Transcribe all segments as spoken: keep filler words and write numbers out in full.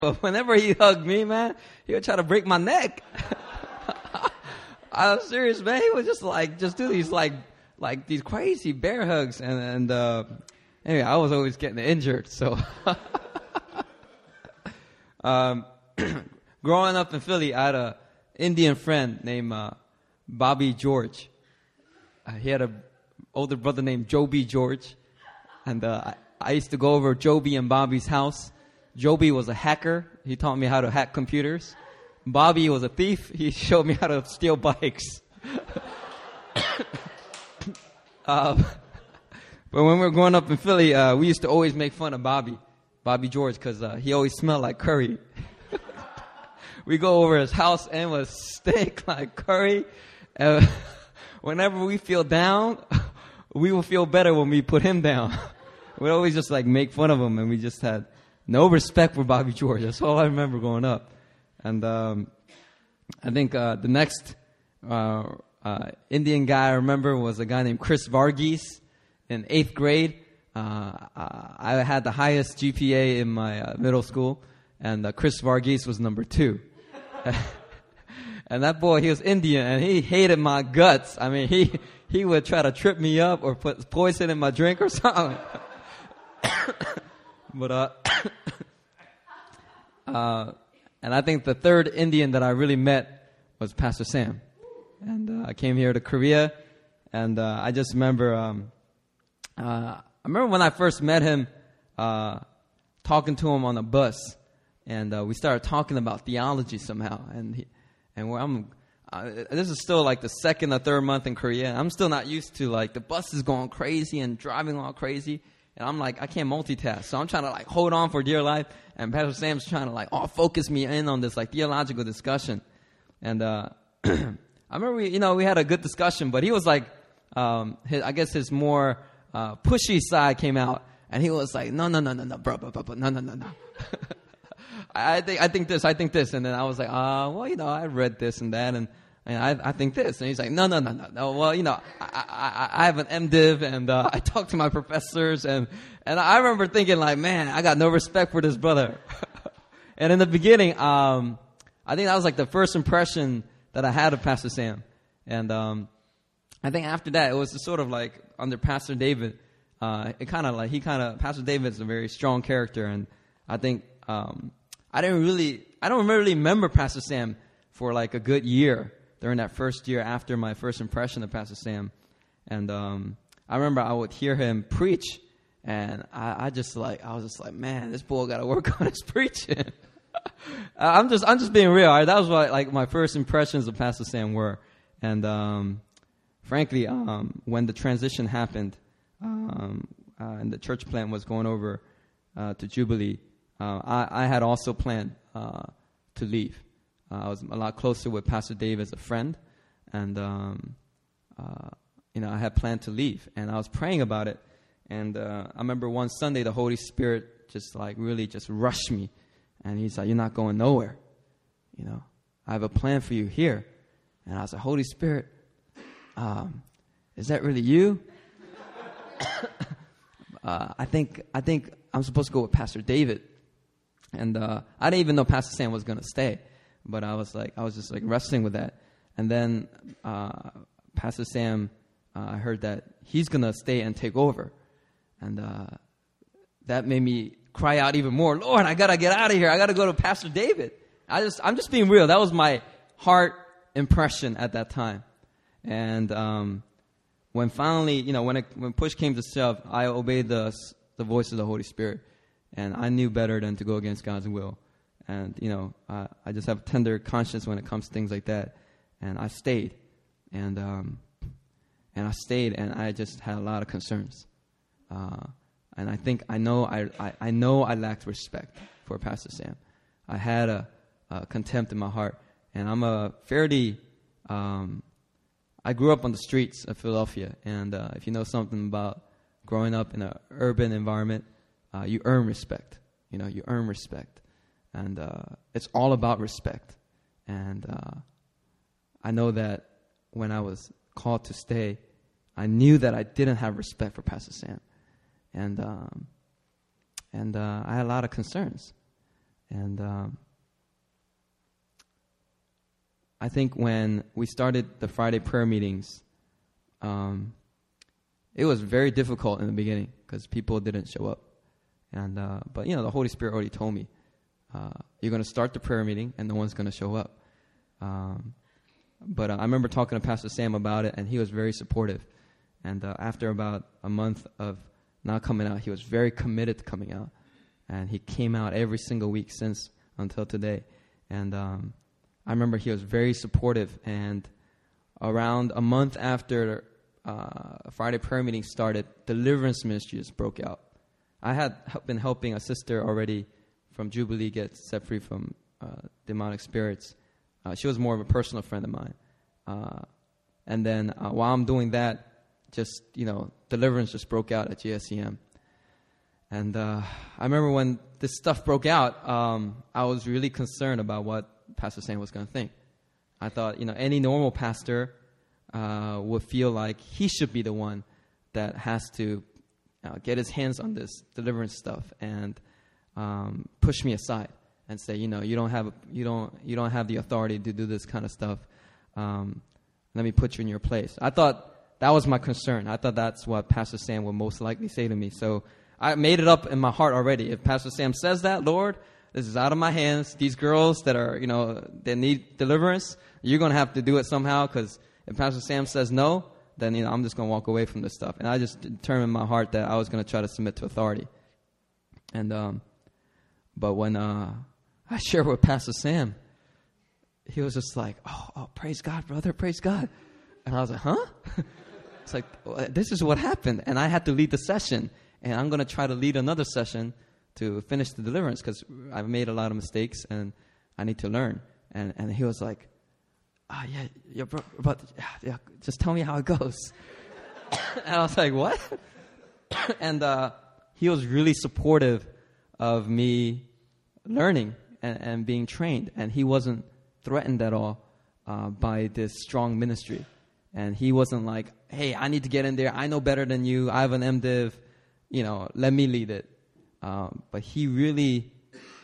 But whenever he hugged me, man, he would try to break my neck. I'm serious, man. He would just like, just do these like, like these crazy bear hugs. And, and, uh, anyway, I was always getting injured. So, um, growing up in Philly, I had a Indian friend named, uh, Bobby George. Uh, he had a older brother named Joby George. And, uh, I, I used to go over Joby and Bobby's house. Joby was a hacker. He taught me how to hack computers. Bobby was a thief. He showed me how to steal bikes. uh, but when we were growing up in Philly, uh, we used to always make fun of Bobby, Bobby George, because uh, he always smelled like curry. We go over his house and it would stink like curry. Uh, whenever we feel down, we will feel better when we put him down. We always just like make fun of him, and we just had no respect for Bobby George. That's all I remember growing up. And um, I think uh, the next uh, uh, Indian guy I remember was a guy named Chris Varghese in eighth grade. Uh, I had the highest G P A in my uh, middle school, and uh, Chris Varghese was number two. And that boy, he was Indian, and he hated my guts. I mean, he, he would try to trip me up or put poison in my drink or something. But, uh, uh, and I think the third Indian that I really met was Pastor Sam. And uh, I came here to Korea, and uh, I just remember, um, uh, I remember when I first met him, uh, talking to him on a bus, and uh, we started talking about theology somehow. And he, and where I'm, uh, this is still like the second or third month in Korea. I'm still not used to like the bus is going crazy and driving all crazy. And I'm like, I can't multitask. So I'm trying to like hold on for dear life. And Pastor Sam's trying to like all focus me in on this like theological discussion. And, uh, I remember we, you know, we had a good discussion, but he was like, um, his, I guess his more, uh, pushy side came out. And he was like, no, no, no, no, no, bro, bro, bro, bro, no, no, no, no. I think, I think this, I think this. And then I was like, uh, well, you know, I read this and that. And, And I, I think this. And he's like, no, no, no, no, no. Well, you know, I, I, I have an MDiv, and uh, I talk to my professors. And, and I remember thinking, like, man, I got no respect for this brother. And in the beginning, um, I think that was like the first impression that I had of Pastor Sam. And um, I think after that, it was sort of like under Pastor David. Uh, it kind of like, he kind of, Pastor David's a very strong character. And I think um, I didn't really, I don't really remember Pastor Sam for like a good year. During that first year after my first impression of Pastor Sam. And um, I remember I would hear him preach, and I, I just like, I was just like, man, this boy got to work on his preaching. I'm just, I'm just being real. Right? That was what like my first impressions of Pastor Sam were. And um, frankly, um, when the transition happened, um, uh, and the church plant was going over uh, to Jubilee, uh, I, I had also planned uh, to leave. Uh, I was a lot closer with Pastor Dave as a friend, and um, uh, you know, I had planned to leave, and I was praying about it. And uh, I remember one Sunday, the Holy Spirit just like really just rushed me, and He's like, "You're not going nowhere. You know, I have a plan for you here." And I was like, "Holy Spirit, um, is that really you?" uh, I think I think I'm supposed to go with Pastor David, and uh, I didn't even know Pastor Sam was going to stay. But I was like, I was just like wrestling with that. And then uh, Pastor Sam, uh, I heard that he's going to stay and take over. And uh, that made me cry out even more. Lord, I got to get out of here. I got to go to Pastor David. I just, I'm just being real. That was my heart impression at that time. And um, when finally, you know, when it, when push came to shove, I obeyed the the voice of the Holy Spirit. And I knew better than to go against God's will. And, you know, uh, I just have a tender conscience when it comes to things like that. And I stayed. And um, and I stayed, and I just had a lot of concerns. Uh, and I think I know I, I, I know I lacked respect for Pastor Sam. I had a, a contempt in my heart. And I'm a fairly, um, I grew up on the streets of Philadelphia. And uh, if you know something about growing up in an urban environment, uh, you earn respect. You know, you earn respect. And uh, it's all about respect. And uh, I know that when I was called to stay, I knew that I didn't have respect for Pastor Sam. And um, and uh, I had a lot of concerns. And um, I think when we started the Friday prayer meetings, um, it was very difficult in the beginning because people didn't show up. And uh, but you know, the Holy Spirit already told me, uh, you're going to start the prayer meeting and no one's going to show up. Um, but uh, I remember talking to Pastor Sam about it, and he was very supportive. And uh, after about a month of not coming out, he was very committed to coming out. And he came out every single week since until today. And um, I remember he was very supportive. And around a month after uh, Friday prayer meeting started, deliverance ministry just broke out. I had been helping a sister already from Jubilee get set free from uh, demonic spirits. Uh, she was more of a personal friend of mine. Uh, and then uh, while I'm doing that, just, you know, deliverance just broke out at G S C M. And uh, I remember when this stuff broke out, um, I was really concerned about what Pastor Sam was going to think. I thought, you know, any normal pastor uh, would feel like he should be the one that has to uh, get his hands on this deliverance stuff and um, push me aside and say, you know, you don't have you don't you don't have the authority to do this kind of stuff. Um, let me put you in your place. I thought that was my concern. I thought that's what Pastor Sam would most likely say to me. So I made it up in my heart already. If Pastor Sam says that, Lord, this is out of my hands. These girls that are, you know, that need deliverance, you're going to have to do it somehow, because if Pastor Sam says no, then, you know, I'm just going to walk away from this stuff. And I just determined in my heart that I was going to try to submit to authority. And, um, but when uh, I shared with Pastor Sam, he was just like, oh, oh, praise God, brother, praise God. And I was like, huh? It's like, this is what happened. And I had to lead the session. And I'm going to try to lead another session to finish the deliverance, because I've made a lot of mistakes and I need to learn. And and he was like, ah, oh, yeah, yeah, bro, but yeah, just tell me how it goes. And I was like, what? And uh, he was really supportive of me learning and, and being trained. And he wasn't threatened at all uh, by this strong ministry. And he wasn't like, hey, I need to get in there. I know better than you. I have an MDiv. You know, let me lead it. Um, but he really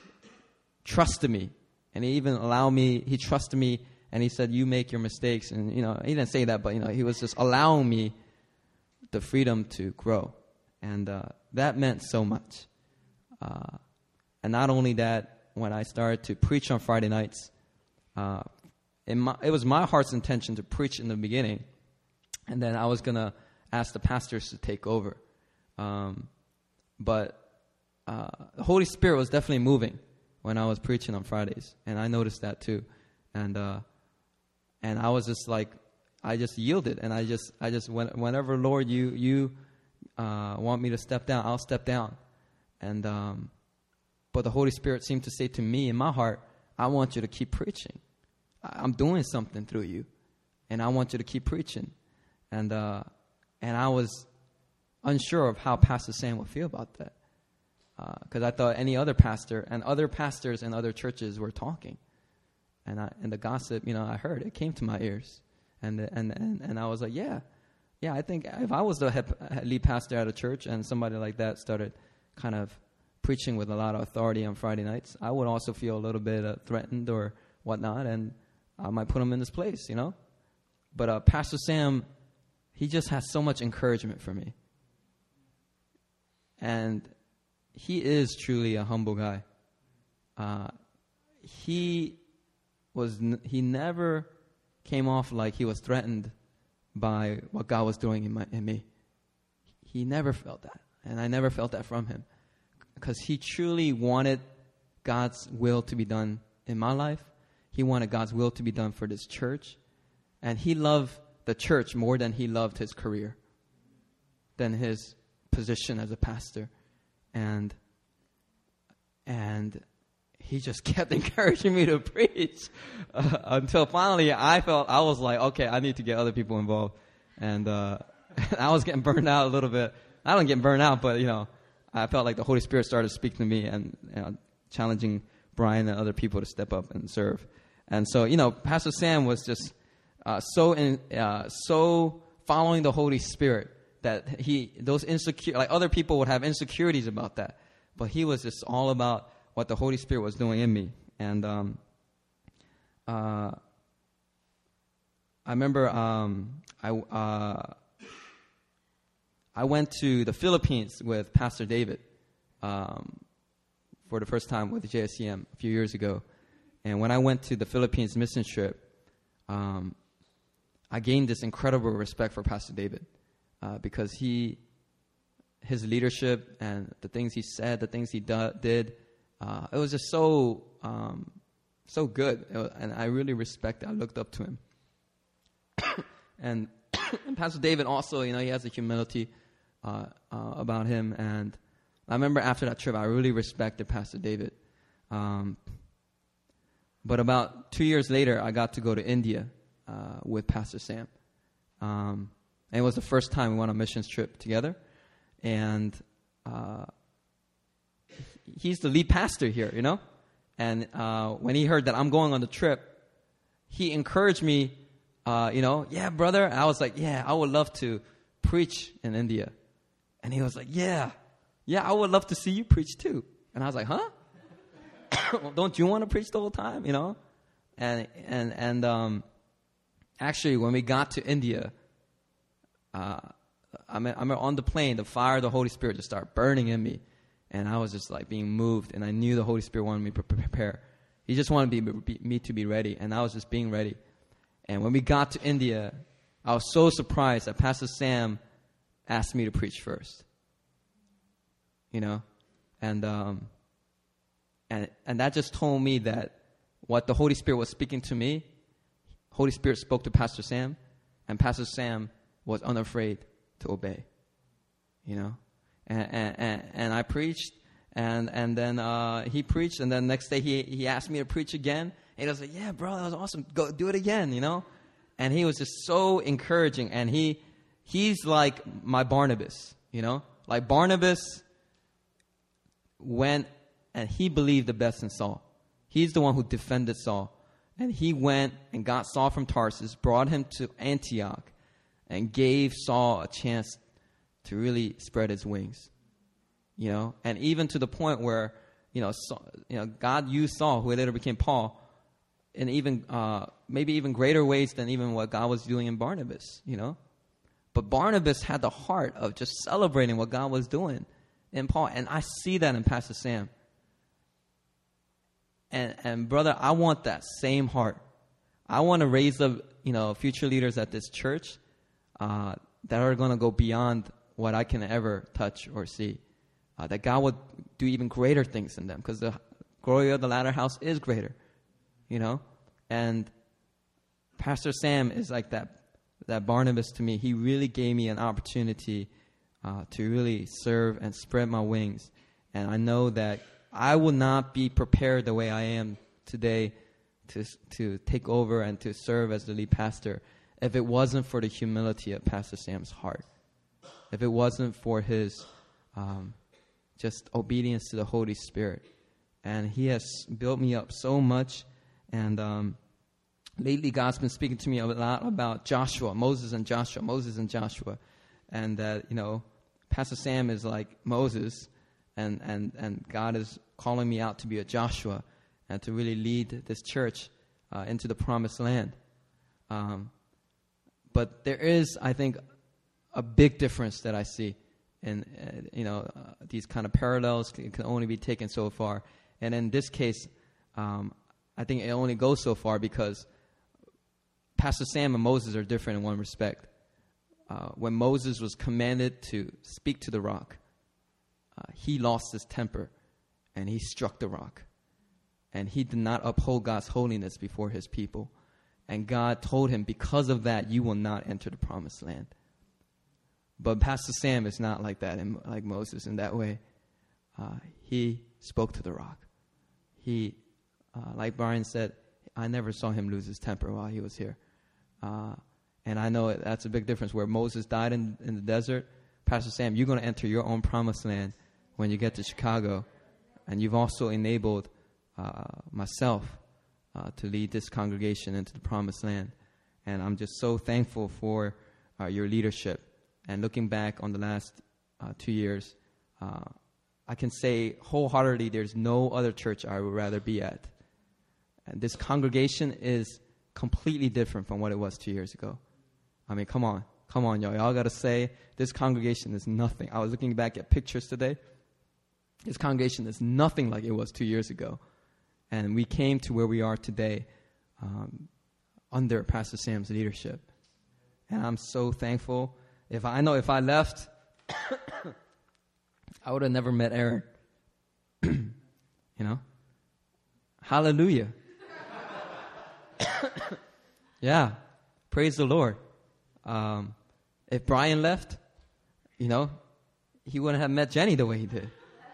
trusted me. And he even allowed me, he trusted me, and he said, you make your mistakes. And, you know, he didn't say that, but, you know, he was just allowing me the freedom to grow. And uh, that meant so much. Uh, and not only that, when I started to preach on Friday nights, uh, in my, it was my heart's intention to preach in the beginning. And then I was going to ask the pastors to take over. Um, but uh, the Holy Spirit was definitely moving when I was preaching on Fridays, and I noticed that too. And uh, and I was just like, I just yielded, and I just I just when, whenever Lord you you uh, want me to step down, I'll step down. And um, but the Holy Spirit seemed to say to me in my heart, I want you to keep preaching. I'm doing something through you, and I want you to keep preaching. And uh, and I was unsure of how Pastor Sam would feel about that, because uh, I thought any other pastor and other pastors in other churches were talking, and I, and the gossip, you know, I heard it came to my ears, and and and and I was like, yeah, yeah, I think if I was the head, lead pastor at a church and somebody like that started kind of preaching with a lot of authority on Friday nights, I would also feel a little bit uh, threatened or whatnot, and I might put him in this place, you know. But uh, Pastor Sam, he just has so much encouragement for me. And he is truly a humble guy. Uh, he was n- he never came off like he was threatened by what God was doing in, my, in me. He never felt that. And I never felt that from him. Because he truly wanted God's will to be done in my life. He wanted God's will to be done for this church. And he loved the church more than he loved his career, than his position as a pastor. And and he just kept encouraging me to preach uh, until finally I felt, I was like, okay, I need to get other people involved. And uh, I was getting burned out a little bit. I don't get burned out, but, you know, I felt like the Holy Spirit started speaking to me and, you know, challenging Brian and other people to step up and serve. And so, you know, Pastor Sam was just uh, so in, uh, so following the Holy Spirit that he, those insecure, like other people would have insecurities about that. But he was just all about what the Holy Spirit was doing in me. And um, uh, I remember um, I uh, I went to the Philippines with Pastor David um, for the first time with the J S C M a few years ago. And when I went to the Philippines mission trip, um, I gained this incredible respect for Pastor David uh, because he, his leadership and the things he said, the things he do, did, uh, it was just so um, so good, was, and I really respect it. I looked up to him, and, and Pastor David also, you know, he has a humility uh, uh, about him, and I remember after that trip, I really respected Pastor David. Um, but about two years later, I got to go to India uh, with Pastor Sam. Um, and it was the first time we went on a missions trip together. And uh, he's the lead pastor here, you know. And uh, when he heard that I'm going on the trip, he encouraged me, uh, you know, yeah, brother. And I was like, yeah, I would love to preach in India. And he was like, yeah. Yeah, I would love to see you preach too. And I was like, huh? Well, don't you want to preach the whole time, you know? And and and um, actually, when we got to India, uh, I mean, I'm on the plane. The fire of the Holy Spirit just started burning in me, and I was just like being moved. And I knew the Holy Spirit wanted me to prepare. He just wanted me, be, me to be ready, and I was just being ready. And when we got to India, I was so surprised that Pastor Sam asked me to preach first. You know, and um, and and that just told me that what the Holy Spirit was speaking to me, Holy Spirit spoke to Pastor Sam, and Pastor Sam was unafraid to obey. You know, and and, and, and I preached, and and then uh, he preached, and then next day he he asked me to preach again, and he was like, "Yeah, bro, that was awesome. Go do it again." You know, and he was just so encouraging, and he he's like my Barnabas. You know, like Barnabas went and he believed the best in Saul. He's the one who defended Saul. And he went and got Saul from Tarsus, brought him to Antioch, and gave Saul a chance to really spread his wings. You know, and even to the point where, you know, Saul, you know, God used Saul, who later became Paul, in even uh, maybe even greater ways than even what God was doing in Barnabas, you know. But Barnabas had the heart of just celebrating what God was doing in Paul, and I see that in Pastor Sam. And and brother, I want that same heart. I want to raise up, you know, future leaders at this church uh, that are going to go beyond what I can ever touch or see. Uh, that God would do even greater things in them, because the glory of the latter house is greater, you know. And Pastor Sam is like that that Barnabas to me. He really gave me an opportunity Uh, to really serve and spread my wings. And I know that I will not be prepared the way I am today to to take over and to serve as the lead pastor if it wasn't for the humility of Pastor Sam's heart. If it wasn't for his um, just obedience to the Holy Spirit. And he has built me up so much. And um, lately God's been speaking to me a lot about Joshua, Moses and Joshua, Moses and Joshua. And that, you know, Pastor Sam is like Moses, and, and, and God is calling me out to be a Joshua and to really lead this church uh, into the promised land. Um, but there is, I think, a big difference that I see. And, uh, you know, uh, these kind of parallels can, can only be taken so far. And in this case, um, I think it only goes so far because Pastor Sam and Moses are different in one respect. Uh, when Moses was commanded to speak to the rock, uh, he lost his temper and he struck the rock. And he did not uphold God's holiness before his people. And God told him, because of that, you will not enter the promised land. But Pastor Sam is not like that, in, like Moses in that way. Uh, he spoke to the rock. He, uh, like Brian said, I never saw him lose his temper while he was here. Uh, And I know that's a big difference. Where Moses died in, in the desert, Pastor Sam, you're going to enter your own promised land when you get to Chicago. And you've also enabled uh, myself uh, to lead this congregation into the promised land. And I'm just so thankful for uh, your leadership. And looking back on the last uh, two years, uh, I can say wholeheartedly there's no other church I would rather be at. And this congregation is completely different from what it was two years ago. I mean, come on. Come on, y'all. Y'all got to say this congregation is nothing. I was looking back at pictures today. This congregation is nothing like it was two years ago. And we came to where we are today um, under Pastor Sam's leadership. And I'm so thankful. If I, I know if I left, I would have never met Aaron. You know? Hallelujah. Yeah. Praise the Lord. Um, if Brian left, you know, he wouldn't have met Jenny the way he did.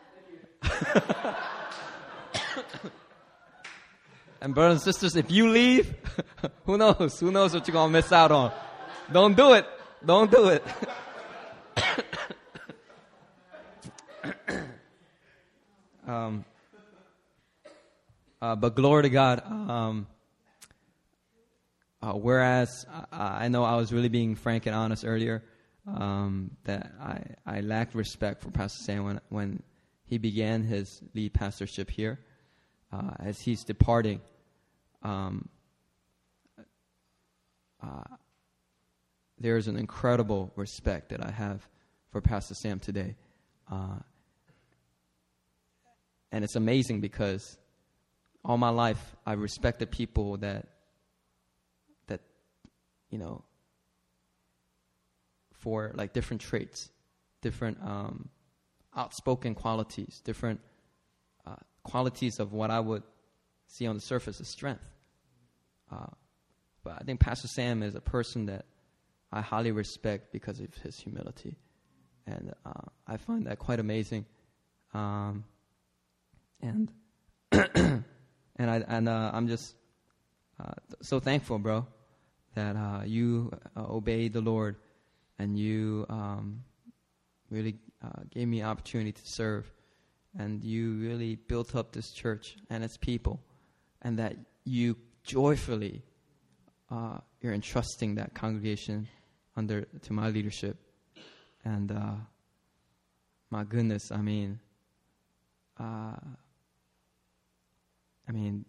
And brothers and sisters, if you leave, who knows? Who knows what you're going to miss out on? Don't do it. Don't do it. um, uh, but glory to God. Um, uh, whereas I, I know I was really being frank and honest earlier, um, that I, I lacked respect for Pastor Sam when, when he began his lead pastorship here. Uh, as he's departing, um, uh, there's an incredible respect that I have for Pastor Sam today. Uh, and it's amazing because all my life I've respected people that, that, you know, for like different traits, different um, outspoken qualities, different uh, qualities of what I would see on the surface as strength. Uh, but I think Pastor Sam is a person that I highly respect because of his humility. And uh, I find that quite amazing. Um, and and I and uh, I'm just uh, so thankful, bro, that uh, you uh, obeyed the Lord and you um, really uh, gave me opportunity to serve, and you really built up this church and its people, and that you joyfully uh, you're entrusting that congregation under to my leadership. And uh, my goodness, I mean, uh, I mean,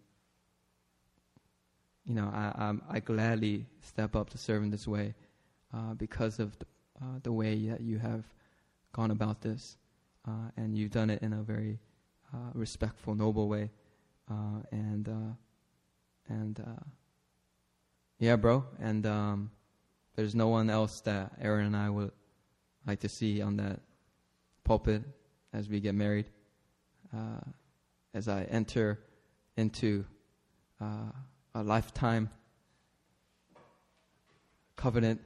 you know, I, I I gladly step up to serve in this way uh, because of the, uh, the way that you have gone about this, uh, and you've done it in a very uh, respectful, noble way, uh, and uh, and uh, yeah, bro, and um, there's no one else that Aaron and I would like to see on that pulpit as we get married, uh, as I enter into uh, a lifetime covenant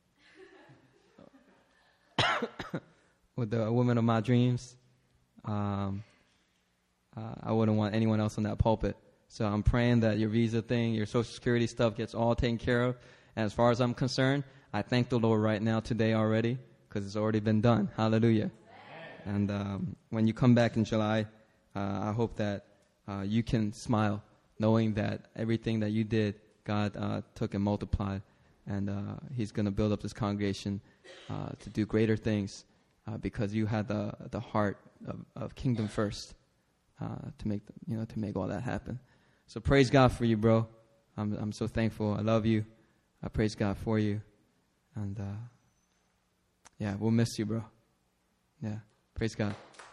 with the woman of my dreams. Um, uh, I wouldn't want anyone else on that pulpit. So I'm praying that your visa thing, your Social Security stuff gets all taken care of. And as far as I'm concerned, I thank the Lord right now today already, because it's already been done. Hallelujah. And um, when you come back in July, uh, I hope that uh, you can smile, knowing that everything that you did, God uh, took and multiplied. And uh, he's going to build up this congregation uh, to do greater things uh, because you had the the heart of, of kingdom first uh, to make the, you know to make all that happen. So praise God for you, bro. I'm I'm so thankful. I love you. I praise God for you. And uh, yeah, we'll miss you, bro. Yeah, praise God.